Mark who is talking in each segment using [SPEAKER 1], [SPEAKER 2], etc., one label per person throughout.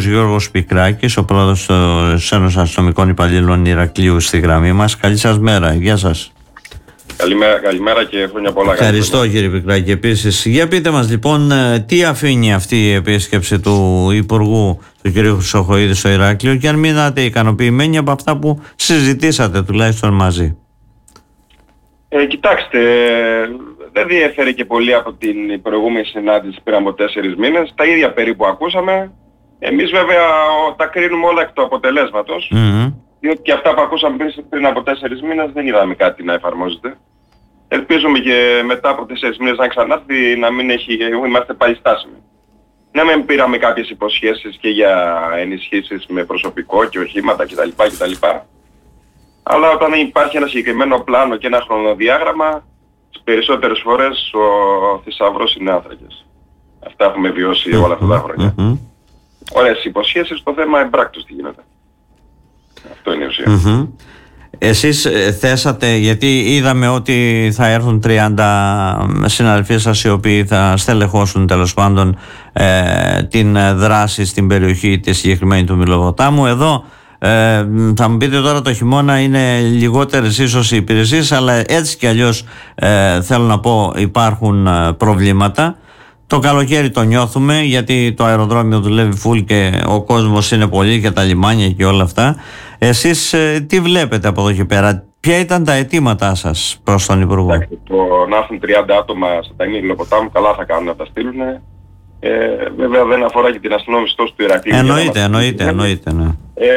[SPEAKER 1] κύριος Γιώργος Πικράκης, ο πρόεδρος της Ένωσης Αστυνομικών Υπαλλήλων Ηρακλείου στη γραμμή μας. Καλή σας μέρα, γεια σας.
[SPEAKER 2] Καλημέρα και χρόνια πολλά.
[SPEAKER 1] Ευχαριστώ κύριε Πικράκη επίσης. Για πείτε μας λοιπόν, τι αφήνει αυτή η επίσκεψη του Υπουργού του κ. Χρυσοχοΐδη στο Ηράκλειο και αν μείνατε ικανοποιημένοι από αυτά που συζητήσατε τουλάχιστον μαζί.
[SPEAKER 2] Κοιτάξτε, δεν διέφερε και πολύ από την προηγούμενη συνάντηση πριν από 4 μήνες. Τα ίδια περίπου ακούσαμε. Εμείς βέβαια τα κρίνουμε όλα εκ του αποτελέσματος. Διότι και αυτά που ακούσαμε πριν από 4 μήνες δεν είδαμε κάτι να εφαρμόζεται. Ελπίζουμε και μετά από 4 μήνες να ξανάρθει να μην είμαστε πάλι στάσιμοι. Ναι, μεν πήραμε κάποιες υποσχέσεις και για ενισχύσεις με προσωπικό και οχήματα κτλ. Αλλά όταν υπάρχει ένα συγκεκριμένο πλάνο και ένα χρονοδιάγραμμα, τις περισσότερες φορές ο θησαυρός είναι άνθρακες. Αυτά έχουμε βιώσει όλα αυτά τα χρόνια. Ωραίες υποσχέσεις, το θέμα εμπράκτος τι γίνεται. Αυτό είναι η ουσία.
[SPEAKER 1] Εσείς θέσατε, γιατί είδαμε ότι θα έρθουν 30 συναδελφοί σας οι οποίοι θα στελεχώσουν τέλος πάντων την δράση στην περιοχή τη συγκεκριμένη του Μυλοβοτάμου. Εδώ θα μου πείτε τώρα το χειμώνα είναι λιγότερες ίσως οι υπηρεσίες, αλλά έτσι κι αλλιώς θέλω να πω υπάρχουν προβλήματα. Το καλοκαίρι το νιώθουμε γιατί το αεροδρόμιο δουλεύει full και ο κόσμος είναι πολύ και τα λιμάνια και όλα αυτά. Εσείς τι βλέπετε από εδώ και πέρα, ποια ήταν τα αιτήματά σας προς τον Υπουργό?
[SPEAKER 2] Το να έρθουν 30 άτομα στα ταμεία Μυλοβοτάμου καλά θα κάνουν να τα στείλουν. Βέβαια δεν αφορά και την αστυνόμευση τόσο του Ηρακλείου.
[SPEAKER 1] Εννοείται, ναι.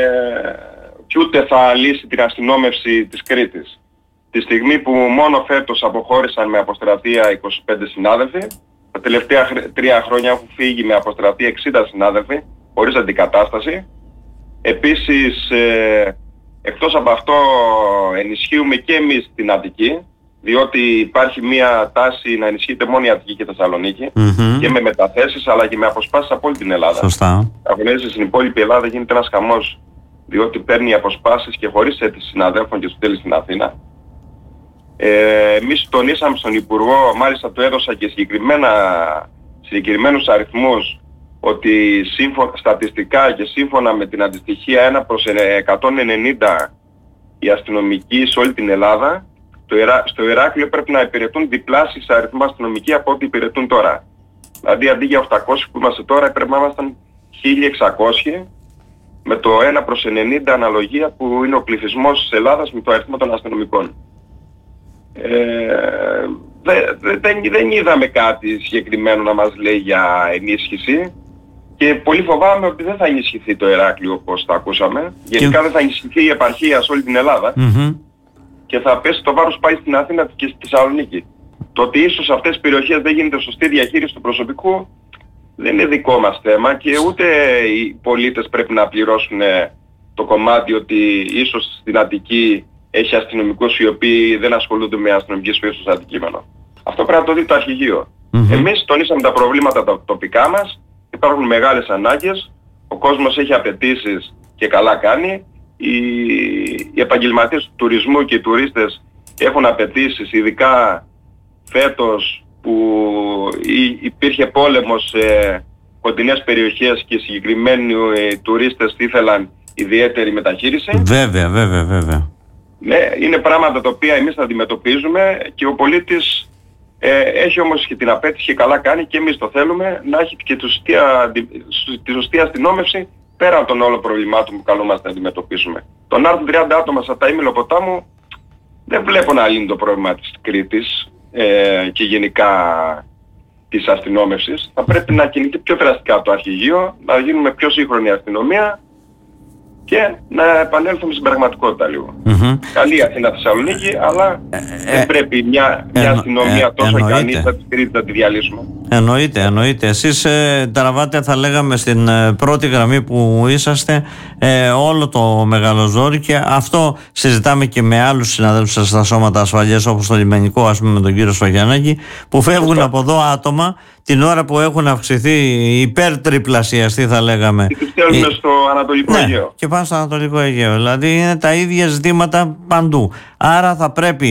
[SPEAKER 2] Και ούτε θα λύσει την αστυνόμευση της Κρήτης. Τη στιγμή που μόνο φέτος αποχώρησαν με αποστρατεία 25 συνάδελφοι, τα τελευταία 3 χρόνια έχουν φύγει με αποστρατεία 60 συνάδελφοι, χωρίς αντικατάσταση. Επίσης, εκτός από αυτό ενισχύουμε και εμείς την Αττική, διότι υπάρχει μια τάση να ενισχύεται μόνο η Αττική και η Θεσσαλονίκη και με μεταθέσεις αλλά και με αποσπάσεις από όλη την Ελλάδα.
[SPEAKER 1] Σωστά.
[SPEAKER 2] Αγωνίζεσαι στην υπόλοιπη Ελλάδα γίνεται ένας χαμός, διότι παίρνει αποσπάσεις και χωρίς αίτηση συναδέλφων και τους στέλνει στην Αθήνα. Εμείς τονίσαμε στον Υπουργό, μάλιστα του έδωσα και συγκεκριμένους αριθμούς, ότι στατιστικά και σύμφωνα με την αντιστοιχεία 1/190 οι αστυνομικοί σε όλη την Ελλάδα, στο Ηράκλειο πρέπει να υπηρετούν διπλάσιους αριθμού αστυνομικοί από ό,τι υπηρετούν τώρα. Δηλαδή αντί για 800 που είμαστε τώρα πρέπει να ήμασταν 1600, με το 1/90 αναλογία που είναι ο πληθυσμός της Ελλάδας με το αριθμό των αστυνομικών. Δεν είδαμε κάτι συγκεκριμένο να μας λέει για ενίσχυση και πολύ φοβάμαι ότι δεν θα ενισχυθεί το Ηράκλειο όπως τα ακούσαμε. Γενικά δεν θα ενισχυθεί η επαρχία σε όλη την Ελλάδα και θα πέσει το βάρος πάει στην Αθήνα και στη Θεσσαλονίκη. Το ότι ίσως σε αυτές τις περιοχές δεν γίνεται σωστή διαχείριση του προσωπικού δεν είναι δικό μας θέμα και ούτε οι πολίτες πρέπει να πληρώσουν το κομμάτι ότι ίσως στην Αττική έχει αστυνομικούς οι οποίοι δεν ασχολούνται με αστυνομικής φύσης στο αντικείμενο. Αυτό πρέπει να το δει το αρχηγείο. Εμείς τονίσαμε τα προβλήματα τα τοπικά μας, υπάρχουν μεγάλες ανάγκες, ο κόσμος έχει απαιτήσεις και καλά κάνει, οι επαγγελματίες του τουρισμού και οι τουρίστες έχουν απαιτήσεις, ειδικά φέτος που υπήρχε πόλεμος σε κοντινές περιοχές και συγκεκριμένοι τουρίστες ήθελαν ιδιαίτερη μεταχείριση.
[SPEAKER 1] Βέβαια.
[SPEAKER 2] Ναι, είναι πράγματα τα οποία εμείς θα αντιμετωπίζουμε και ο πολίτης έχει όμως και την απέτηση και καλά κάνει και εμείς το θέλουμε να έχει και τη σωστή αστυνόμευση πέραν των όλων προβλημάτων που καλούμαστε να αντιμετωπίσουμε. Το να έρθουν 30 άτομα στα ταμεία Μυλοβοτάμου δεν βλέπω να λύνει το πρόβλημα της Κρήτης και γενικά της αστυνόμευσης. Θα πρέπει να κινηθεί πιο δραστικά το αρχηγείο, να γίνουμε πιο σύγχρονη αστυνομία και να επανέλθουμε στην πραγματικότητα λίγο. Καλή Αθήνα Θεσσαλονίκη, αλλά δεν πρέπει μια αστυνομία τόσο ικανή θα τη Κρήτη να τη διαλύσουμε.
[SPEAKER 1] Εννοείται. Εσείς τραβάτε, θα λέγαμε, στην πρώτη γραμμή που είσαστε όλο το μεγαλοζόρι και αυτό συζητάμε και με άλλους συναδέλφους σας στα σώματα ασφαλείας, όπως το λιμενικό, ας πούμε, με τον κύριο Σφαγιανάκη, που φεύγουν από εδώ άτομα την ώρα που έχουν αυξηθεί, υπερτριπλασιαστεί θα λέγαμε.
[SPEAKER 2] Και τους στέλνουμε στο Ανατολικό Αιγαίο.
[SPEAKER 1] Και πάνε στο Ανατολικό Αιγαίο. Δηλαδή είναι τα ίδια ζητήματα παντού. Άρα θα πρέπει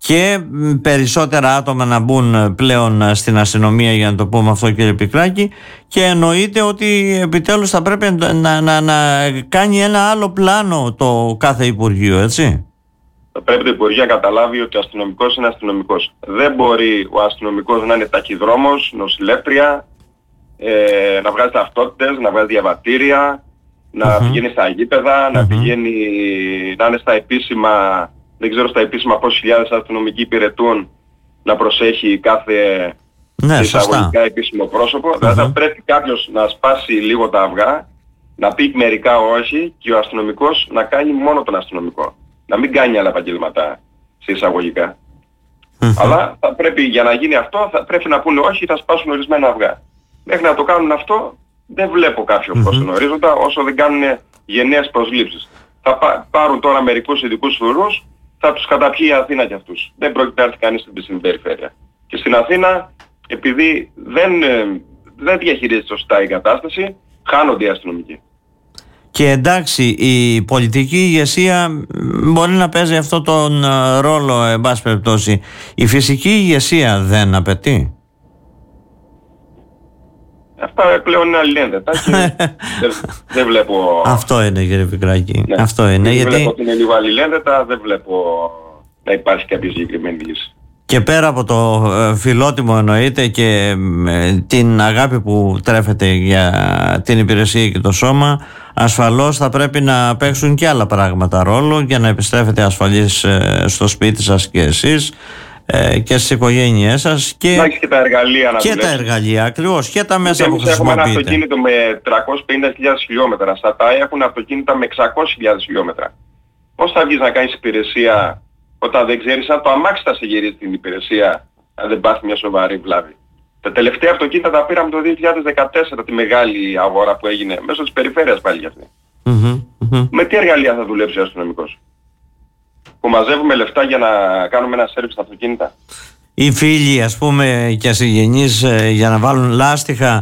[SPEAKER 1] και περισσότερα άτομα να μπουν πλέον στην αστυνομία, για να το πούμε αυτό, κύριε Πικράκη, και εννοείται ότι επιτέλους θα πρέπει να κάνει ένα άλλο πλάνο το κάθε Υπουργείο, έτσι.
[SPEAKER 2] Θα πρέπει το Υπουργείο να καταλάβει ότι ο αστυνομικός είναι αστυνομικός. Δεν μπορεί ο αστυνομικός να είναι ταχυδρόμος, νοσηλεύτρια, να βγάζει ταυτότητες, να βγάζει διαβατήρια, να πηγαίνει στα γήπεδα, να πηγαίνει, να είναι στα επίσημα, δεν ξέρω στα επίσημα πόσοι χιλιάδες αστυνομικοί υπηρετούν, να προσέχει κάθε εισαγωγικά επίσημο πρόσωπο. Δηλαδή θα πρέπει κάποιος να σπάσει λίγο τα αυγά, να πει μερικά όχι, και ο αστυνομικός να κάνει μόνο τον αστυνομικό. Να μην κάνει άλλα επαγγέλματα σε εισαγωγικά. Αλλά θα πρέπει, για να γίνει αυτό, θα πρέπει να πούνε όχι, θα σπάσουν ορισμένα αυγά. Μέχρι να το κάνουν αυτό, δεν βλέπω κάποιο φως στον ορίζοντα, όσο δεν κάνουν γενναίες προσλήψεις. Θα πάρουν τώρα μερικούς ειδικούς φρουρούς, θα τους καταπιεί η Αθήνα κι αυτούς. Δεν πρόκειται να έρθει κανείς στην περιφέρεια. Και στην Αθήνα, επειδή δεν διαχειρίζεται σωστά η κατάσταση, χάνονται οι αστυνομικοί.
[SPEAKER 1] Και εντάξει, η πολιτική ηγεσία μπορεί να παίζει αυτό τον ρόλο, εν πάση περιπτώσει. Η φυσική ηγεσία δεν απαιτεί.
[SPEAKER 2] Αυτά πλέον είναι αλληλένδετα και δεν βλέπω...
[SPEAKER 1] Αυτό είναι, κύριε Πικράκη.
[SPEAKER 2] Ναι.
[SPEAKER 1] Αυτό είναι.
[SPEAKER 2] Γιατί βλέπω ότι είναι λίγο αλληλένδετα, δεν βλέπω να υπάρχει κάποια συγκεκριμένη λύση.
[SPEAKER 1] Και πέρα από το φιλότιμο εννοείται και την αγάπη που τρέφεται για την υπηρεσία και το σώμα, ασφαλώς θα πρέπει να παίξουν και άλλα πράγματα ρόλο για να επιστρέφετε ασφαλείς στο σπίτι σας και εσείς και στις οικογένειές σας. Και
[SPEAKER 2] να έχεις και τα εργαλεία να
[SPEAKER 1] και τα εργαλεία ακριβώς και τα μέσα που χρησιμοποιείτε.
[SPEAKER 2] Έχουμε ένα αυτοκίνητο με 350.000 χιλιόμετρα, στα ΤΑΕ έχουν αυτοκίνητα με 600.000 χιλιόμετρα. Πώς θα βγεις να κάνεις υπηρεσία όταν δεν ξέρεις αν το αμάξι θα σε γυρίσει την υπηρεσία, αν δεν πάθει μια σοβαρή βλάβη? Τα τελευταία αυτοκίνητα τα πήραμε το 2014, τη μεγάλη αγορά που έγινε μέσω της περιφέρειας πάλι για αυτή. Με τι εργαλεία θα δουλέψει ο αστυνομικός? Που μαζεύουμε λεφτά για να κάνουμε ένα σέρβις στα αυτοκίνητα.
[SPEAKER 1] Οι φίλοι, ας πούμε, και συγγενείς για να βάλουν λάστιχα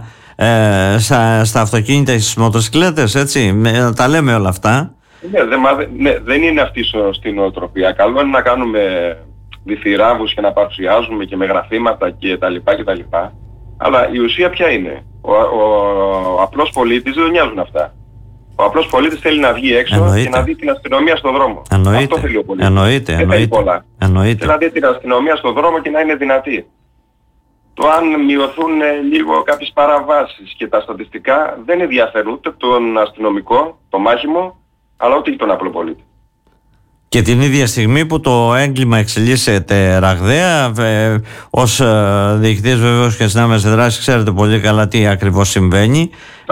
[SPEAKER 1] στα αυτοκίνητα, στις μοτοσυκλέτες, έτσι, τα λέμε όλα αυτά.
[SPEAKER 2] Ναι, δεν είναι αυτή η σωστή νοοτροπία. Καλό είναι να κάνουμε διθυράβους και να παρουσιάζουμε και με γραφήματα και τα λοιπά. Αλλά η ουσία ποια είναι? Ο απλός πολίτης δεν τον νοιάζουν αυτά. Ο απλός πολίτης θέλει να βγει έξω και να δει την αστυνομία στον δρόμο. Αυτό θέλει ο πολίτης.
[SPEAKER 1] Εννοείται.
[SPEAKER 2] Θέλει να δει την αστυνομία στον δρόμο και να είναι δυνατή. Το αν μειωθούν λίγο κάποιες παραβάσεις και τα στατιστικά δεν ενδιαφέρουν ούτε τον αστυνομικό, το μάχημο, αλλά ούτε και τον απλό πολίτη.
[SPEAKER 1] Και την ίδια στιγμή που το έγκλημα εξελίσσεται ραγδαία, ως διοικητής βεβαίως και συνάμεσης δράσης ξέρετε πολύ καλά τι ακριβώς συμβαίνει.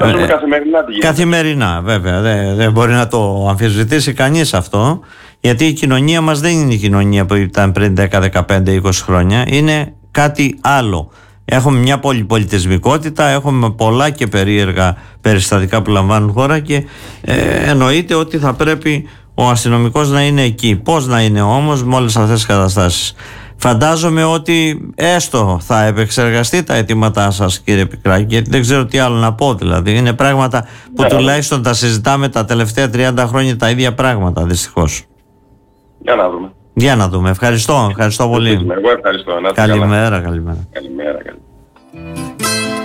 [SPEAKER 1] Καθημερινά βέβαια, δεν μπορεί να το αμφισβητήσει κανείς αυτό, γιατί η κοινωνία μας δεν είναι η κοινωνία που ήταν πριν 10, 15, 20 χρόνια, είναι κάτι άλλο. Έχουμε μια πολυπολιτισμικότητα, έχουμε πολλά και περίεργα περιστατικά που λαμβάνουν χώρα και εννοείται ότι θα πρέπει ο αστυνομικός να είναι εκεί. Πώς να είναι όμως με όλες αυτές τις καταστάσεις? Φαντάζομαι ότι έστω θα επεξεργαστεί τα αιτήματά σας, κύριε Πικράκη, γιατί δεν ξέρω τι άλλο να πω. Δηλαδή είναι πράγματα που τουλάχιστον τα συζητάμε τα τελευταία 30 χρόνια, τα ίδια πράγματα, δυστυχώς. Για να δούμε. Ευχαριστώ πολύ.
[SPEAKER 2] Εγώ ευχαριστώ.
[SPEAKER 1] Καλημέρα.
[SPEAKER 2] Καλημέρα.